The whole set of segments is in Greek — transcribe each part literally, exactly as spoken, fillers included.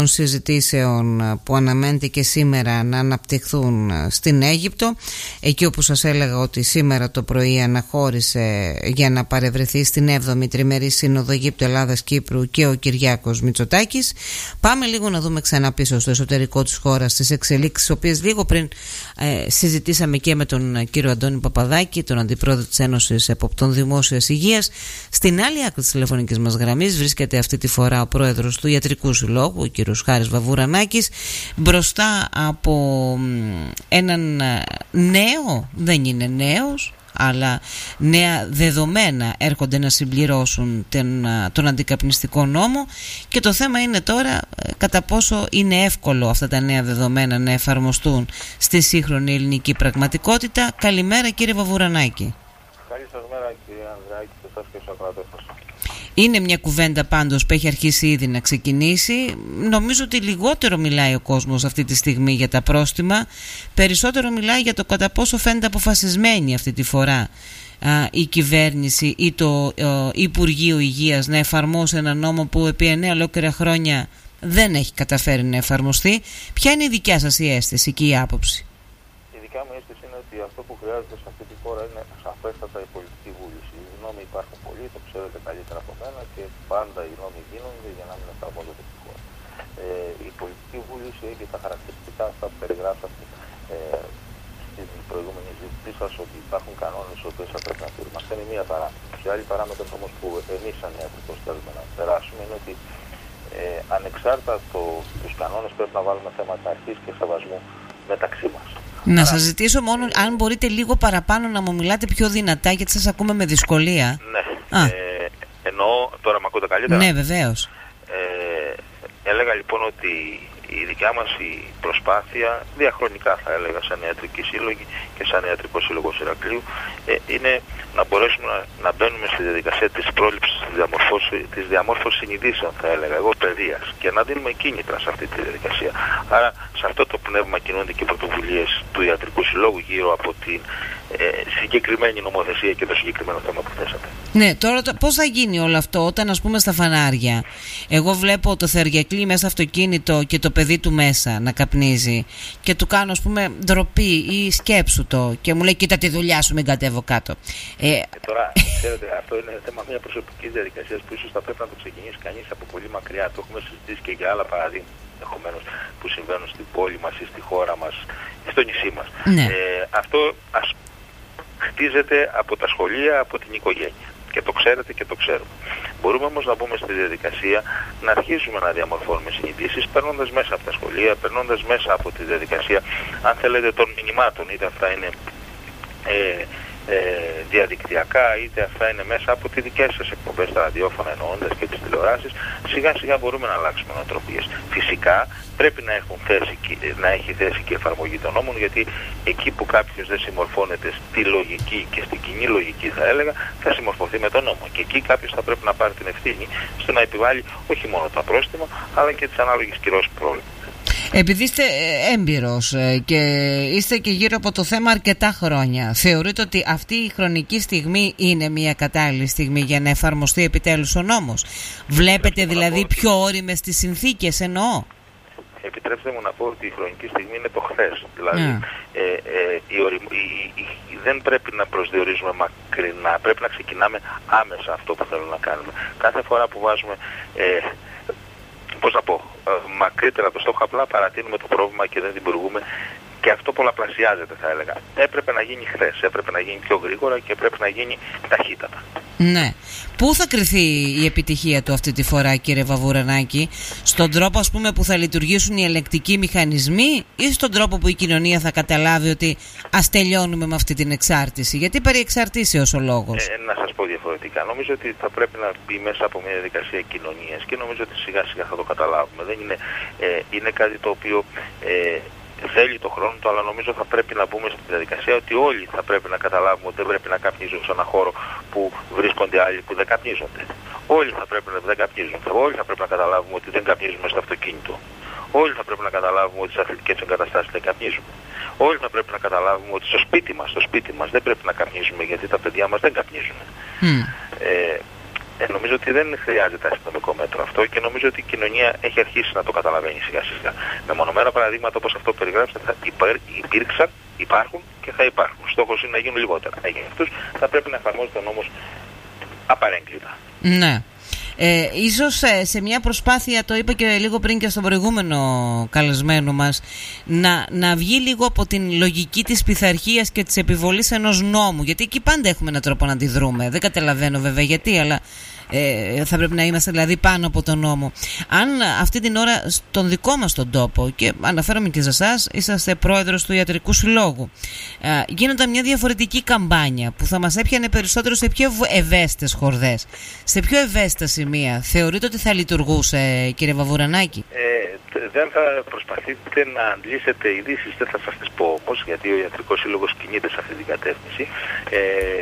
συζητήσεων που αναμένεται και σήμερα να αναπτυχθούν στην Αίγυπτο, εκεί όπου σας έλεγα ότι σήμερα το πρωί αναχώρησε για να παρευρεθεί στην έβδομη τριμερή Σύνοδο Αιγύπτου, Ελλάδας, Κύπρου και ο Κυριάκος Μητσοτάκης. Πάμε λίγο να δούμε ξανά πίσω στο εσωτερικό της χώρας τις εξελίξεις, τις οποίες λίγο πριν ε, συζητήσαμε και με τον κύριο Αντώνη Παπαδάκη, τον Αντιπρόεδρο της Ένωσης Εποπτών Δημόσιας Υγείας. Στην άλλη άκρη της τηλεφωνικής μας γραμμής βρίσκεται αυτή τη φορά ο πρόεδρος του Ιατρικού Συλλόγου, ο κύριος Χάρης Βαβουρανάκης, μπροστά από έναν νέο, δεν είναι νέος, αλλά νέα δεδομένα έρχονται να συμπληρώσουν τον, τον αντικαπνιστικό νόμο, και το θέμα είναι τώρα κατά πόσο είναι εύκολο αυτά τα νέα δεδομένα να εφαρμοστούν στη σύγχρονη ελληνική πραγματικότητα. Καλημέρα κύριε Βαβουρανάκη. Καλή σας μέρα κύριε Ανδράκη και σας και στους ακροατές σας. Είναι μια κουβέντα πάντως που έχει αρχίσει ήδη να ξεκινήσει. Νομίζω ότι λιγότερο μιλάει ο κόσμος αυτή τη στιγμή για τα πρόστιμα, περισσότερο μιλάει για το κατά πόσο φαίνεται αποφασισμένη αυτή τη φορά α, η κυβέρνηση ή το α, Υπουργείο Υγείας να εφαρμόσει ένα νόμο που επί εννέα ολόκληρα χρόνια δεν έχει καταφέρει να εφαρμοστεί. Ποια είναι η δικιά σας η αίσθηση και η άποψη? Η δικιά μου αίσθηση είναι ότι αυτό που χρειάζεται σε αυτή τη χώρα είναι σαφέστατα η πολιτική βούληση. Οι νόμοι υπάρχουν πολλοί, το ξέρετε καλύτερα από μένα, και πάντα οι νόμοι γίνονται για να μην εφαρμόζονται στη χώρα. Ε, η πολιτική βούληση έχει τα χαρακτηριστικά αυτά που περιγράψατε ε, στην προηγούμενη συζήτησή σας, ότι υπάρχουν κανόνες οι οποίες θα πρέπει να τηρούμε. Αυτή είναι μία παράμετρο. Η άλλη παράμετρο όμως που εμείς σαν ιατρικός θέλουμε να περάσουμε είναι ότι ε, ανεξάρτητα το, τους κανόνες πρέπει να βάλουμε θέματα αρχής και σεβασμού μεταξύ μας. Να σας ζητήσω μόνο αν μπορείτε λίγο παραπάνω να μου μιλάτε πιο δυνατά, γιατί σας ακούμε με δυσκολία. Ναι, ε, εννοώ, τώρα με ακούτε καλύτερα? Ναι, βεβαίως. Ε, έλεγα λοιπόν ότι η δικιά μας η προσπάθεια, διαχρονικά θα έλεγα, σαν ιατρική σύλλογη και σαν ιατρικό σύλλογο Ηρακλείου, ε, είναι να μπορέσουμε να, να μπαίνουμε στη διαδικασία της πρόληψης, της διαμόρφωσης, της διαμόρφωσης συνειδήσεων, θα έλεγα εγώ, παιδείας, και να δίνουμε κίνητρα σε αυτή τη διαδικασία. Άρα, σε αυτό το πνεύμα κινούνται και οι πρωτοβουλίες του Ιατρικού Συλλόγου γύρω από την ε, συγκεκριμένη νομοθεσία και το συγκεκριμένο θέμα που θέσατε. Ναι, τώρα πώς θα γίνει όλο αυτό όταν, ας πούμε, στα φανάρια εγώ βλέπω το Θεριακλή μέσα αυτοκίνητο και το παιδί του μέσα να καπνίζει και του κάνω, ας πούμε, ντροπή ή σκέψου το και μου λέει κοίτα τη δουλειά σου, μην κατέβω κάτω. Ε, ε, τώρα, ξέρετε, αυτό είναι θέμα μια προσωπική διαδικασία που ίσως θα πρέπει να το ξεκινήσει κανείς από πολύ μακριά. Το έχουμε συζητήσει και για άλλα παραδείγματα ενδεχομένως που συμβαίνουν στην πόλη μας ή στη χώρα μας ή στο νησί μας. Ναι. Ε, αυτό ας χτίζεται από τα σχολεία, από την οικογένεια. Και το ξέρετε και το ξέρουμε. Μπορούμε όμως να μπούμε στη διαδικασία να αρχίσουμε να διαμορφώνουμε συνειδήσεις, περνώντας μέσα από τα σχολεία, περνώντας μέσα από τη διαδικασία, αν θέλετε, των μηνυμάτων, είτε αυτά είναι ε, ε, διαδικτυακά, είτε αυτά είναι μέσα από τις δικές σας εκπομπές, τα ραδιόφωνα εννοώντας και τις τηλεοράσεις. Σιγά σιγά μπορούμε να αλλάξουμε νοοτροπίες. Φυσικά πρέπει να, έχουν θέση, να έχει θέση και εφαρμογή των νόμων, γιατί εκεί που κάποιος δεν συμμορφώνεται στη λογική και στην κοινή λογική, θα έλεγα, θα συμμορφωθεί με τον νόμο. Και εκεί κάποιος θα πρέπει να πάρει την ευθύνη στο να επιβάλλει όχι μόνο τα πρόστιμα, αλλά και τις ανάλογες κυρώσεις που προβλέπονται. Επειδή είστε έμπειρος και είστε και γύρω από το θέμα αρκετά χρόνια, θεωρείτε ότι αυτή η χρονική στιγμή είναι μια κατάλληλη στιγμή για να εφαρμοστεί επιτέλους ο νόμος? Βλέπετε δηλαδή πιο όριμες τις συνθήκες, εννοώ? Επιτρέψτε μου να πω ότι η χρονική στιγμή είναι το χθες. Δηλαδή, yeah. ε, ε, η, η, η, η, δεν πρέπει να προσδιορίζουμε μακρινά, πρέπει να ξεκινάμε άμεσα αυτό που θέλουμε να κάνουμε. Κάθε φορά που βάζουμε, ε, πώς να πω, ε, μακρύτερα το στόχο, απλά παρατείνουμε το πρόβλημα και δεν δημιουργούμε. Και αυτό πολλαπλασιάζεται, θα έλεγα. Έπρεπε να γίνει χθες, έπρεπε να γίνει πιο γρήγορα και έπρεπε να γίνει ταχύτατα. Ναι. Πού θα κριθεί η επιτυχία του αυτή τη φορά, κύριε Βαβουρανάκη? Στον τρόπο, ας πούμε, που θα λειτουργήσουν οι ελεκτικοί μηχανισμοί, ή στον τρόπο που η κοινωνία θα καταλάβει ότι ας τελειώνουμε με αυτή την εξάρτηση? Γιατί περί εξαρτήσεως ο λόγος. Ε, να σας πω διαφορετικά. Νομίζω ότι θα πρέπει να μπει μέσα από μια διαδικασία κοινωνίας και νομίζω ότι σιγά σιγά θα το καταλάβουμε. Δεν είναι, ε, είναι κάτι το οποίο ε, θέλει το χρόνο του, αλλά νομίζω θα πρέπει να μπούμε στη διαδικασία ότι όλοι θα πρέπει να καταλάβουμε ότι δεν πρέπει να καπνίζουν σε ένα χώρο που βρίσκονται άλλοι που δεν καπνίζονται. Όλοι θα πρέπει να δεν καπνίζουν. Όλοι θα πρέπει να καταλάβουμε ότι δεν καπνίζουμε στο αυτοκίνητο. Όλοι θα πρέπει να καταλάβουμε ότι στις αθλητικές εγκαταστάσεις δεν καπνίζουμε. Όλοι θα πρέπει να καταλάβουμε ότι στο σπίτι μας, στο σπίτι μας δεν πρέπει να καπνίζουμε, γιατί τα παιδιά μας δεν καπνίζουν. Mm. Ε, νομίζω ότι δεν χρειάζεται αστυνομικό μέτρο αυτό και νομίζω ότι η κοινωνία έχει αρχίσει να το καταλαβαίνει σιγά σιγά. Με μονομένα παραδείγματα όπως αυτό που περιγράψετε θα υπήρξαν, υπάρχουν και θα υπάρχουν. Στόχος είναι να γίνουν λιγότερα. Για αυτούς θα πρέπει να εφαρμόζεται ο νόμος απαρέγκλητα. Ναι. Ε, ίσως ε, σε μια προσπάθεια, το είπα και λίγο πριν και στον προηγούμενο καλεσμένο μας, να, να βγει λίγο από την λογική της πειθαρχίας και της επιβολής ενός νόμου, γιατί εκεί πάντα έχουμε έναν τρόπο να αντιδρούμε. Δεν καταλαβαίνω βέβαια γιατί, αλλά ε, θα πρέπει να είμαστε δηλαδή πάνω από τον νόμο. Αν αυτή την ώρα στον δικό μας τον τόπο, και αναφέρομαι και σε εσάς, είσαστε πρόεδρος του Ιατρικού Συλλόγου, ε, γίνονταν μια διαφορετική καμπάνια που θα μας έπιανε περισσότερο σε πιο ευαίσθητες χορδές, σε πιο ευαίσθητα σημεία, θεωρείτε ότι θα λειτουργούσε, κύριε Βαβουρανάκη? Ε, δεν θα προσπαθείτε να αντλήσετε ειδήσεις, δεν θα σας τις πω όμως, γιατί ο Ιατρικός Σύλλογος κινείται σε αυτή την κατεύθυνση. Ε,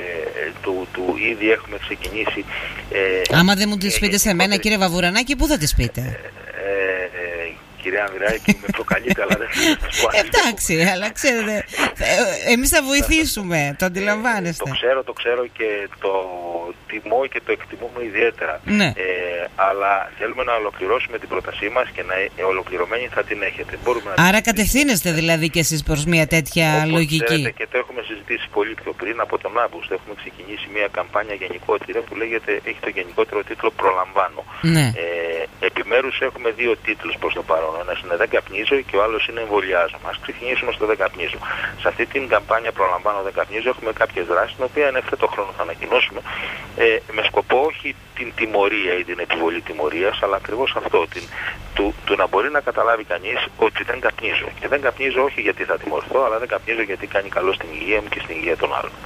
του, του ήδη έχουμε ξεκινήσει. Ε, Άμα δεν μου τις πείτε σε μένα, κύριε Βαβουρανάκη, πού θα τις πείτε? Ε, ε, Κυρία Ανδρεάκη, με προκαλείτε, αλλά δεν θα σας πω. Εντάξει, αλλά ξέρετε, εμείς θα βοηθήσουμε, το αντιλαμβάνεστε. Το ξέρω, το ξέρω και το τιμώ και το εκτιμούμε ιδιαίτερα. Ναι. Ε, αλλά θέλουμε να ολοκληρώσουμε την πρότασή μας και να ε, ολοκληρωμένη θα την έχετε. Μπορούμε να... Άρα κατευθύνεστε δηλαδή και εσείς προς μια τέτοια όπως λογική. Ξέρετε, και το έχουμε συζητήσει πολύ πιο πριν, από τον Αύγουστο έχουμε ξεκινήσει μια καμπάνια γενικότερη που λέγεται, έχει το γενικότερο τίτλο «Προλαμβάνω». Ναι. Ε, επιμέρους έχουμε δύο τίτλους προς το παρόν. Ο ένας είναι «Δεν καπνίζω» και ο άλλος είναι «Εμβολιάζομαι». Ας ξεκινήσουμε στο «Δεν καπνίζω». Σε αυτή την καμπάνια «Προλαμβάνω, δεν καπνίζω» έχουμε κάποιες δράσεις, την οποία εν ευθέτω χρόνο θα ανακοινώσουμε, ε, με σκοπό όχι την τιμωρία ή την επιβολή τιμωρίας, αλλά ακριβώς αυτό, την, του, του να μπορεί να καταλάβει κανείς ότι δεν καπνίζω. Και δεν καπνίζω όχι γιατί θα τιμωρηθώ, αλλά δεν καπνίζω γιατί κάνει καλό στην υγεία μου και στην υγεία των άλλων.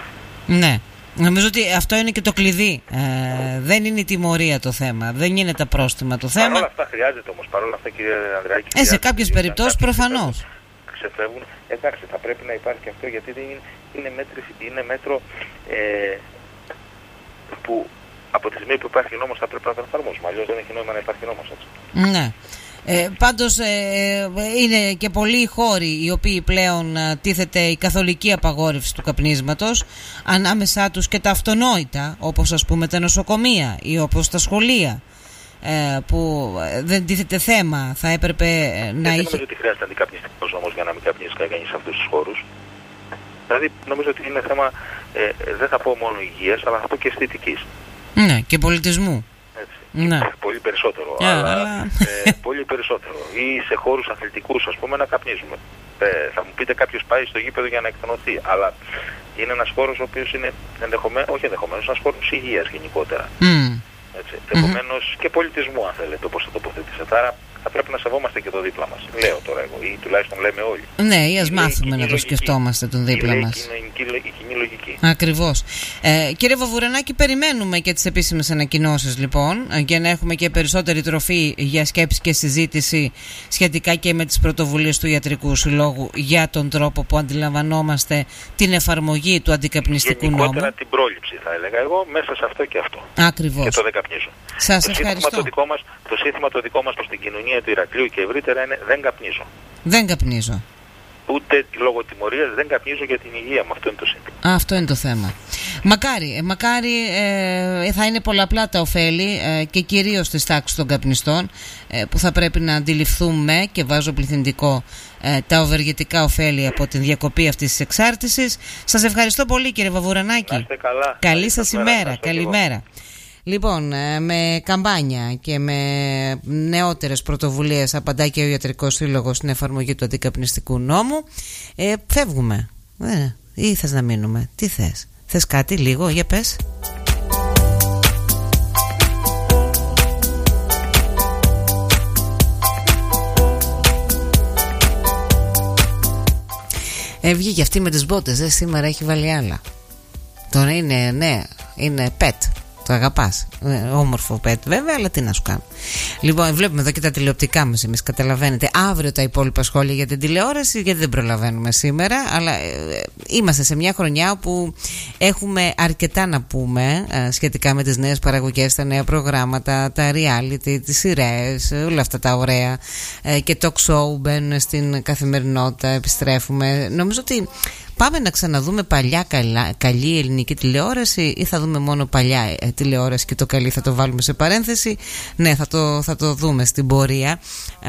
Ναι. Νομίζω ότι αυτό είναι και το κλειδί. Ε, δεν είναι η τιμωρία το θέμα. Δεν είναι τα πρόστιμα το θέμα. Παρ' όλα αυτά χρειάζεται όμως. Παρ' όλα αυτά, κύριε Ανδρεάκη. Ε, σε κάποιες περιπτώσεις προφανώς. Ξεφεύγουν. Εντάξει, θα πρέπει να υπάρχει και αυτό, γιατί δεν είναι, είναι, μέτρη, είναι μέτρο ε, που από τη στιγμή που υπάρχει νόμος θα πρέπει να τον εφαρμόσουμε. Αλλιώς δεν έχει νόημα να υπάρχει νόμος, έτσι. Ναι. Ε, πάντως ε, είναι και πολλοί χώροι οι οποίοι πλέον ε, τίθεται η καθολική απαγόρευση του καπνίσματος, ανάμεσά τους και τα αυτονόητα, όπως ας πούμε τα νοσοκομεία ή όπως τα σχολεία, ε, που δεν τίθεται θέμα, θα έπρεπε ε, να δεν είχε... νομίζω ότι χρειάζεται αντικαπνιστικός νόμος για να μην καπνίσει κανείς σε αυτούς τους χώρους. Δηλαδή νομίζω ότι είναι θέμα, ε, δεν θα πω μόνο υγείας, αλλά θα πω και αισθητικής. Ναι, και πολιτισμού. Ναι. Πολύ περισσότερο. Yeah, αλλά, αλλά... ε, πολύ περισσότερο. Ή σε χώρους αθλητικούς, ας πούμε, να καπνίζουμε. Ε, θα μου πείτε κάποιος πάει στο γήπεδο για να εκτονωθεί. Αλλά είναι ένας χώρος ο οποίος είναι ενδεχομένως, όχι ενδεχομένως, ένας χώρος υγείας γενικότερα. Mm. Έτσι. Mm-hmm. Επομένως και πολιτισμού, αν θέλετε, όπως θα τοποθετήσετε. Άρα θα πρέπει να σεβόμαστε και το δίπλα μας. Λέω τώρα εγώ, ή τουλάχιστον λέμε όλοι. Ναι, ή ας μάθουμε να το σκεφτόμαστε τον δίπλα είναι, μας. Είναι η κοινή λογική. Ακριβώς. Ε, κύριε Βαβουρανάκη, περιμένουμε και τις επίσημες ανακοινώσεις λοιπόν, για να έχουμε και περισσότερη τροφή για σκέψη και συζήτηση σχετικά και με τις πρωτοβουλίες του Ιατρικού Συλλόγου για τον τρόπο που αντιλαμβανόμαστε την εφαρμογή του αντικαπνιστικού νόμου. Γενικότερα την πρόληψη, θα έλεγα εγώ, μέσα σε αυτό και αυτό. Ακριβώς. Και το δεν καπνίζω. Σας το ευχαριστώ. Το, δικό μας, το σύνθημα το δικό μας προς την κοινωνία του Ηρακλείου και ευρύτερα είναι «Δεν καπνίζω». Δεν καπνίζω. Ούτε λόγω τιμωρίας δεν καπνίζω για την υγεία μου. Αυτό είναι το σύνθημα. Αυτό είναι το θέμα. Μακάρι, ε, μακάρι ε, θα είναι πολλαπλά τα ωφέλη ε, και κυρίως στις τάξεις των καπνιστών ε, που θα πρέπει να αντιληφθούμε, και βάζω πληθυντικό, ε, τα ευεργετικά ωφέλη από την διακοπή αυτής της εξάρτησης. Σας ευχαριστώ πολύ, κύριε Βαβουρανάκη. Να είστε καλά. Καλή σας ημέρα. Καλημέρα. Λοιπόν, με καμπάνια και με νεότερες πρωτοβουλίες απαντά και ο Ιατρικός Σύλλογος στην εφαρμογή του αντικαπνιστικού νόμου. Ε, φεύγουμε. Ε, ή θες να μείνουμε? Τι θες? Θες κάτι λίγο? Για πες. Ε, βγήκε αυτή με τις μπότες, ε, σήμερα έχει βάλει άλλα. Τώρα είναι, ναι, είναι pet. Το αγαπάς. Ε, όμορφο pet βέβαια, αλλά τι να σου κάνω. Λοιπόν, βλέπουμε εδώ και τα τηλεοπτικά μας εμείς, καταλαβαίνετε. Αύριο τα υπόλοιπα σχόλια για την τηλεόραση, γιατί δεν προλαβαίνουμε σήμερα. Αλλά ε, είμαστε σε μια χρονιά όπου έχουμε αρκετά να πούμε ε, σχετικά με τις νέες παραγωγές, τα νέα προγράμματα, τα reality, τις σειρές, όλα αυτά τα ωραία. Ε, και talk show μπαίνουν στην καθημερινότητα, επιστρέφουμε. Νομίζω ότι πάμε να ξαναδούμε παλιά καλά, καλή ελληνική τηλεόραση ή θα δούμε μόνο παλιά ε, τηλεόραση και το καλή θα το βάλουμε σε παρένθεση? Ναι, θα το, θα το δούμε στην πορεία.